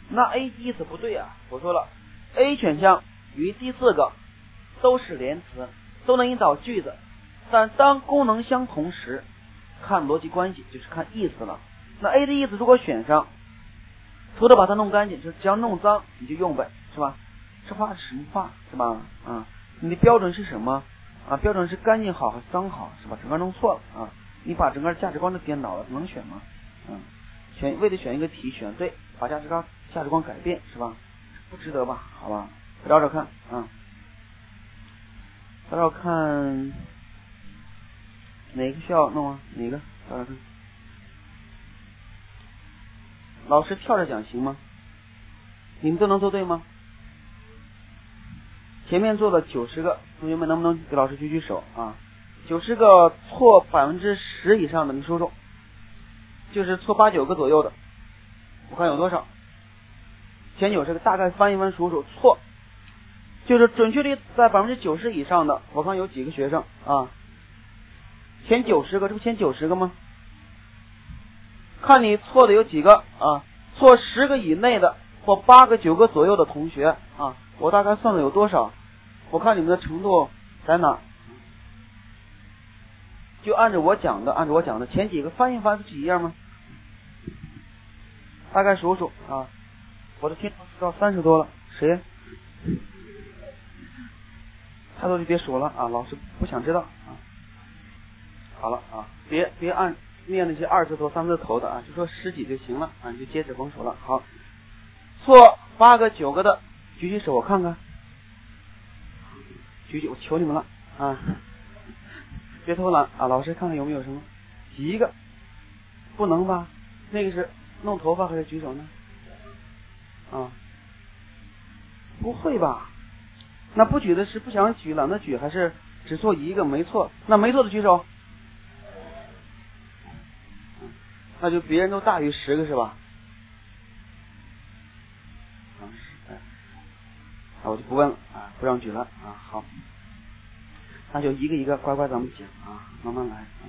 那 A 意思不对啊，我说了 A 选项与第四个都是连词，都能引导句子，但当功能相同时，看逻辑关系就是看意思了。那 A 的意思如果选上，除了把它弄干净，就只要弄脏你就用呗，是吧？这话是什么话，是吧？你的标准是什么啊？标准是干净好还是脏好，是吧？整个弄错了啊！你把整个价值观都颠倒了，能选吗？为了选一个题选对，把价值观改变，是吧？不值得吧？好吧，找找看啊，找找看哪个需要弄啊？哪个？找找看。老师跳着讲行吗？你们都能做对吗？前面做了90个，同学们能不能给老师举举手啊？90个错10%以上的，你说说，就是错8、9个左右的，我看有多少？前90个大概翻一翻数数，错，就是准确率在90%以上的，我看有几个学生啊？前90个，这不前90个吗？看你错的有几个啊？错10个以内的，或8个、9个左右的同学啊，我大概算了有多少？我看你们的程度在哪？就按照我讲的前几个翻一翻是几页吗？大概数数啊，我的天到30多了，谁？太多就别数了啊，老师不想知道啊。好了啊，别按念那些2字头、3字头的啊，就说10几就行了啊，你就接着甭数了。好，错8个、9个的，举举手我看看。我求你们了啊！别偷懒啊！老师看看有没有什么一个不能吧？那个是弄头发还是举手呢？不会吧？那不举的是不想举、懒得举，还是只错一个没错？那没错的举手。那就别人都大于10个是吧？我就不问了啊，不让举了啊。好，那就一个一个乖乖咱们讲啊，慢慢来啊。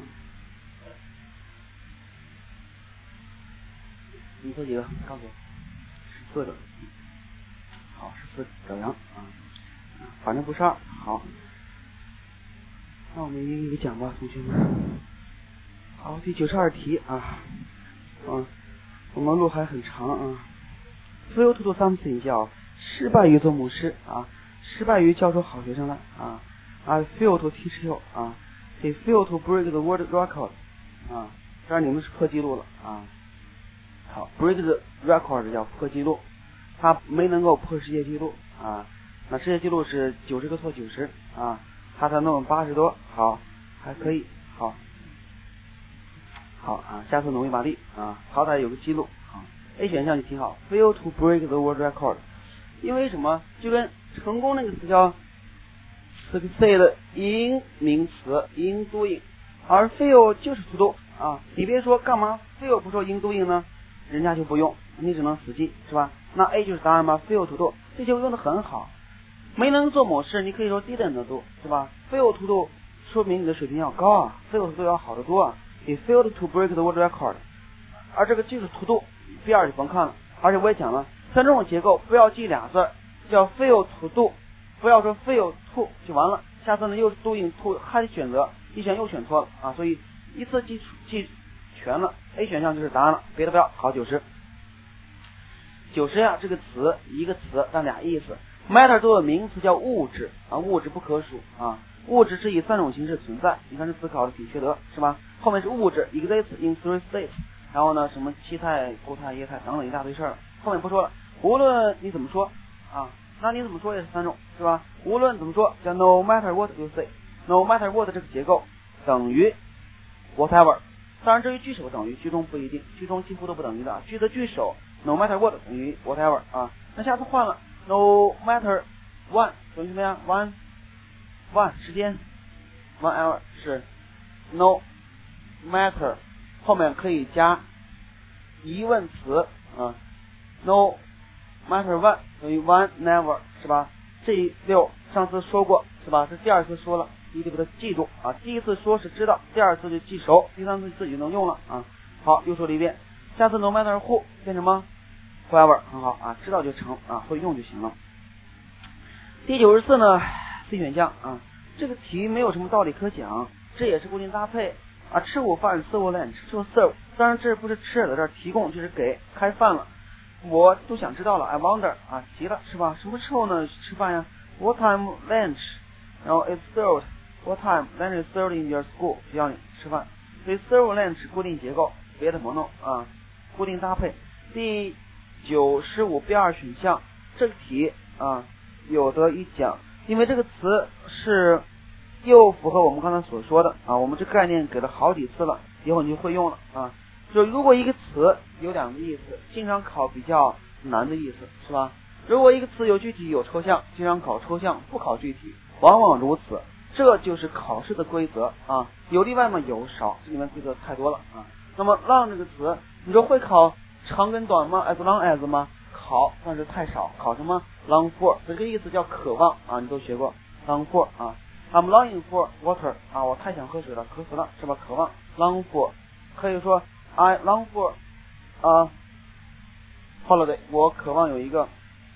你做几个？告诉我。14个。好，14个表扬啊，反正不是2。好，那我们一个一个讲吧，同学们。好，第92题啊，我们路还很长啊。Fail to do something 叫失败于做某事啊，失败于教出好学生来啊。I fail to teach you 啊 ，He failed to break the world record 啊，当然你们是破纪录了啊。好 ，break the record 叫破纪录，他没能够破世界纪录啊。那世界纪录是90个错90啊，他才弄80多，好，还可以，好啊，下次努力把力啊，好歹有个记录啊。A 选项就挺好 ，fail to break the world record， 因为什么？就跟成功那个词叫 succeed in 名词 in doing， 而 fail 就是 to do 啊。你别说干嘛 fail 不说 in doing 呢？人家就不用，你只能死记是吧？那 A 就是答案吗 ？fail to do 这些用的很好，没能做某事，你可以说 didn't do 是吧 ？fail to do 说明你的水平要高啊 ，fail to do 要好得多啊。你 failed to break the world record， 而这个就是 to do， 第2就甭看了。而且我也讲了，像这种结构不要记俩字，叫 fail to do， 不要说 fail to 就完了。下次呢又 doing to 还得选择，一选又选错了啊，所以一次记全了 ，A 选项就是答案了，别的不要。好，90呀，这个词一个词但俩意思。matter 作为名词叫物质啊，物质不可数啊，物质是以3种形式存在。你看这词考的挺缺德是吧？后面是物质 exists in 3 states， 然后呢什么气态、固态、液态等等一大堆事儿，后面不说了。无论你怎么说啊，那你怎么说也是3种是吧？无论怎么说叫 no matter what you say，no matter what 这个结构等于 whatever。当然至于句首等于，句中不一定，句中几乎都不等于的。句的句首 no matter what 等于 whatever 啊。那下次换了 no matter one 等于什么呀 ？one 时间 one hour 是 no matter 后面可以加疑问词啊 ，no matter one 等于 one never 是吧？这6上次说过是吧？这第2次说了，你得把它记住啊！第1次说是知道，第2次就记熟，第3次自己能用了啊。好，又说了一遍，下次 no matter who 变什么 ，whoever 很好啊，知道就成啊，会用就行了。第94呢 C 选项啊，这个题没有什么道理可讲，这也是固定搭配啊，吃午饭 serve lunch 说 serve， 当然这不是吃的，这提供就是给开饭了，我都想知道了 I wonder 啊，急了是吧？什么时候呢吃饭呀？ What time lunch？ 然后 it's served What time lunch is served in your school？ 需要你吃饭，所以 serve lunch 固定结构，别的不弄啊，固定搭配。第95 B2 选项这个题啊有得一讲，因为这个词是又符合我们刚才所说的啊，我们这概念给了好几次了，以后你就会用了啊。就如果一个词有两个意思，经常考比较难的意思是吧？如果一个词有具体有抽象，经常考抽象不考具体，往往如此，这就是考试的规则啊。有例外吗？有，少，这里面规则太多了啊。那么 long 这个词，你说会考长跟短吗？ as long as 吗？考，但是太少，考什么 long for， 这个意思叫渴望啊，你都学过 long for 啊。I'm longing for water 啊，我太想喝水了，渴死了是吧？渴望 long for， 可以说 I long for holiday， 我渴望有一个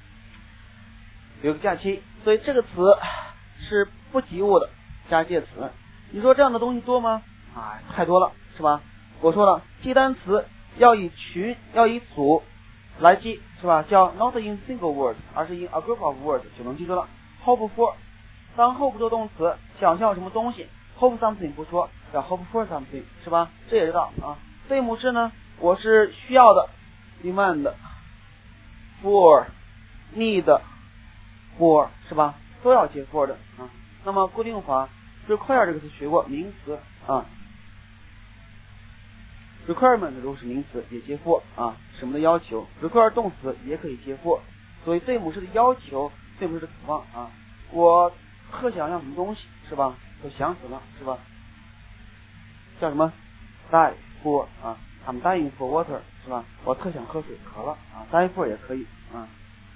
假期，所以这个词是不及物的加介词。你说这样的东西多吗？啊，太多了是吧？我说了，记单词要以群要以组来记是吧？叫 not in single word， 而是 in a group of words 就能记住了。 hope for， 当 hope 做动词，想象什么东西 hope something 不说，叫 hope for something 是吧？这也知道啊。对母式呢，我是需要的 demand for need for 是吧？都要接 for 的啊。那么固定法 require 这个词学过，名词啊。requirement 如果是名词也接 for 啊，什么的要求 require 动词也可以接 for， 所以对母式的要求，对母式的渴望啊，我特想要什么东西是吧？我想死了是吧？叫什么 die for 啊 I'm dying for water 是吧？我特想喝水，渴了啊 die for 也可以啊，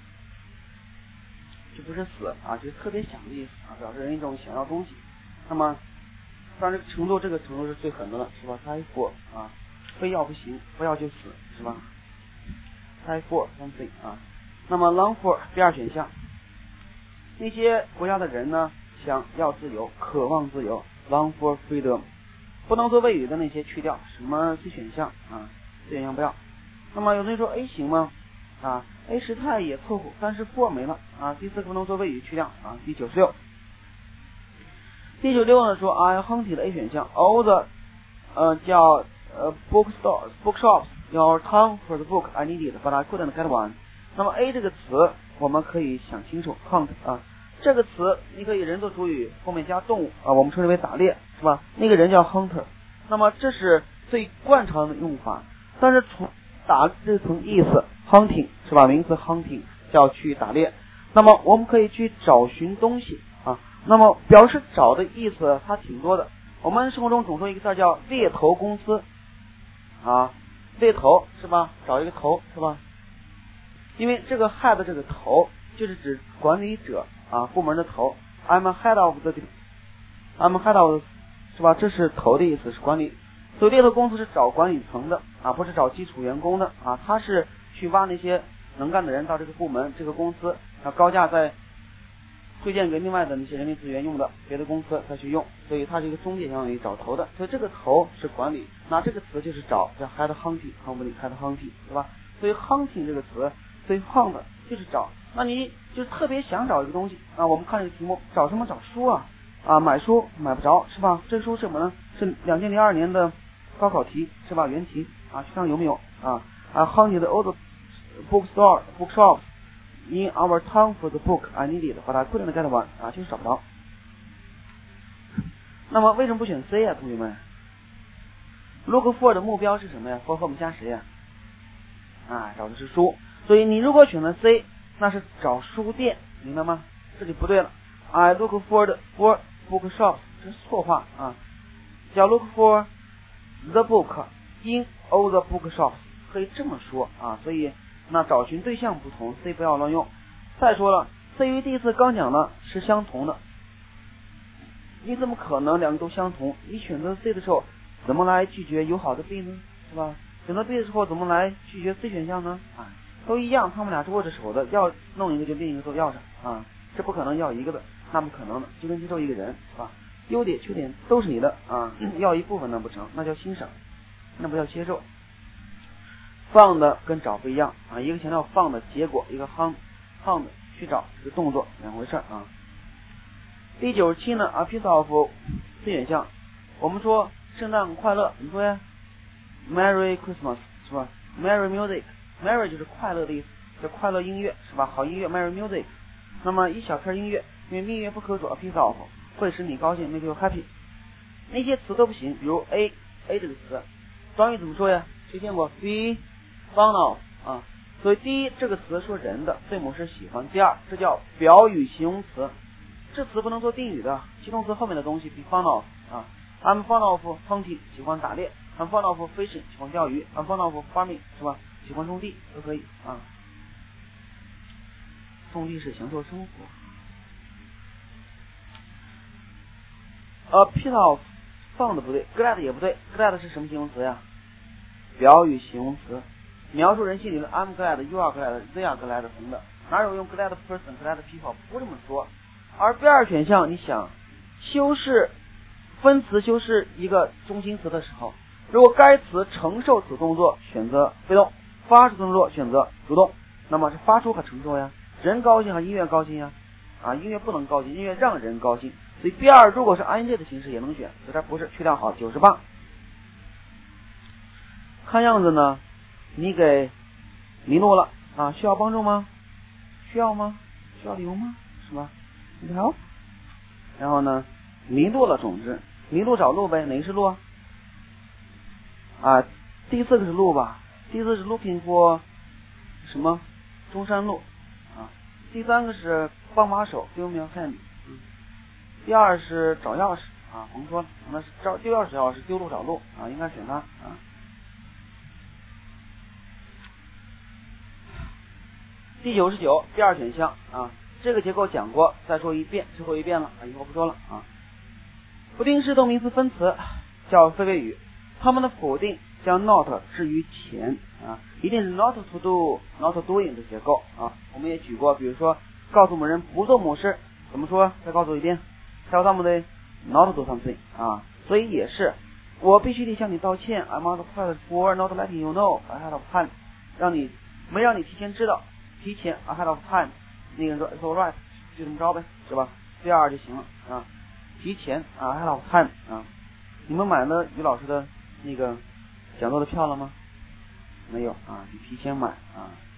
就不是死啊，就是特别想的意思啊，表示人一种想要东西。那么当然这个程度是最狠的了是吧？ die for 啊，非要不行，不要就死是吧？ die for something 啊。那么 long for 第二选项，那些国家的人呢想要自由，渴望自由 long for freedom， 不能做谓语的那些去掉，什么 C 选项啊 ，C 选项不要。那么有人说 A 行吗？啊 A 时态也凑合，但是 for 没了啊，第四个不能做谓语去掉啊。第96呢说 I hunted A 选项 all the 叫bookshops your town for the book I needed but I couldn't get one。 那么 A 这个词我们可以想清楚 hunt 啊，这个词你可以人做主语，后面加动物啊，我们称之为打猎是吧？那个人叫 hunter， 那么这是最惯常的用法，但是从打这层意思 hunting 是吧？名词 hunting 叫去打猎，那么我们可以去找寻东西啊，那么表示找的意思它挺多的，我们生活中总说一个字叫猎头公司啊，猎头是吧？找一个头是吧？因为这个 head 这个头就是指管理者啊，部门的头 I'm a head of the 是吧？这是头的意思，是管理。所以猎头公司是找管理层的啊，不是找基础员工的啊，他是去挖那些能干的人到这个部门这个公司，高价再推荐给另外的那些人力资源用的别的公司再去用，所以它是一个中介，相当于找头的，所以这个头是管理，那这个词就是找，叫 head hunting， head hunting 对吧？所以 hunting 这个词，所以 hunt 就是找，那你就特别想找一个东西啊，我们看这个题目，找什么？找书啊，买书买不着是吧？这个书是什么呢？是2002年的高考题是吧？原题啊，去看有没有啊？hunted all the bookshops in our town for the book I needed but I couldn't get one 啊，就是找不着。那么为什么不选 C 啊，同学们 ？Look for 的目标是什么呀 ？for 和我们加谁呀？找的是书，所以你如果选了 C， 那是找书店，明白吗？这里不对了。I look for bookshops， 这是错话啊，叫 look for the book in all the bookshops， 可以这么说啊。所以那找寻对象不同 ，C 不要乱用。再说了 ，C 与第一次刚讲的是相同的，你怎么可能两个都相同？你选择 C 的时候，怎么来拒绝友好的 B 呢？是吧？选择 B 的时候，怎么来拒绝 C 选项呢？ 都一样，他们俩是握着手的，要弄一个就另一个都要上啊，这不可能要一个的，那不可能的，就跟接受一个人是吧？优点缺点都是你的啊，要一部分那不成，那叫欣赏，那不叫接受。放的跟找不一样啊，一个强调放的结果，一个放的去找这个动作，两回事啊。第97呢 ，a piece of 四选项，我们说圣诞快乐怎么说呀 ？Merry Christmas 是吧 ？Merry music，Merry 就是快乐的意思，叫快乐音乐是吧？好音乐 ，Merry music。那么一小片音乐，因为蜜月不可数 ，a piece of 会使你高兴 ，make you happy。那些词都不行，比如 a 这个词，短语怎么说呀？谁见过 ？be fond of 啊。所以第一这个词说人的，对某事喜欢；第二，这叫表语形容词。这词不能做定语的，其动词后面的东西 be fond of 啊 ，I'm fond of hunting 喜欢打猎 ，I'm fond of fishing 喜欢钓鱼 ，I'm fond of farming 是吧？喜欢种地都可以啊。种地是享受生活。A piece of 放的不对 ，glad 也不对 ，glad 是什么形容词呀？表语形容词，描述人心里的 I'm glad，you are glad，they are glad 等等，哪有用 glad person、glad people 不这么说？而第二选项，你想修饰分词修饰一个中心词的时候，如果该词承受此动作，选择被动；发出动作选择主动。那么是发出和承受呀？人高兴和音乐高兴呀？啊，音乐不能高兴，音乐让人高兴。所以第二如果是 ing 的形式也能选，所以它不是，去掉好98。看样子呢，你给迷路了啊？需要帮助吗？需要吗？需要理由吗？是吧？好，然后呢，迷路了，总之迷路找路呗，哪个是路啊？啊，第四个是路吧？第四是 looking for 什么？中山路啊。第三个是帮把手 give me a hand，第二是找钥匙啊，甭说了，那是丢钥匙丢路找路啊，应该选它啊。第99第二选项啊。这个结构讲过，再说一遍，最后一遍了啊，以后不说了啊。不定式动名词分词叫非谓语，它们的否定将 not 置于前啊，一定是 not to do、not doing 的结构啊。我们也举过，比如说告诉某人不做某事，怎么说？再告诉我一遍 ，tell somebody not to do something 啊。所以也是，我必须得向你道歉 ，I'm apologize for not letting you know ahead of time， 没让你提前知道，提前 ahead of time。那个人说 it's alright， 就这么着呗，是吧？第二就行了啊。提前啊 ahead of time 啊。你们买了于老师的那个讲座的票了吗？没有啊，你提前买啊。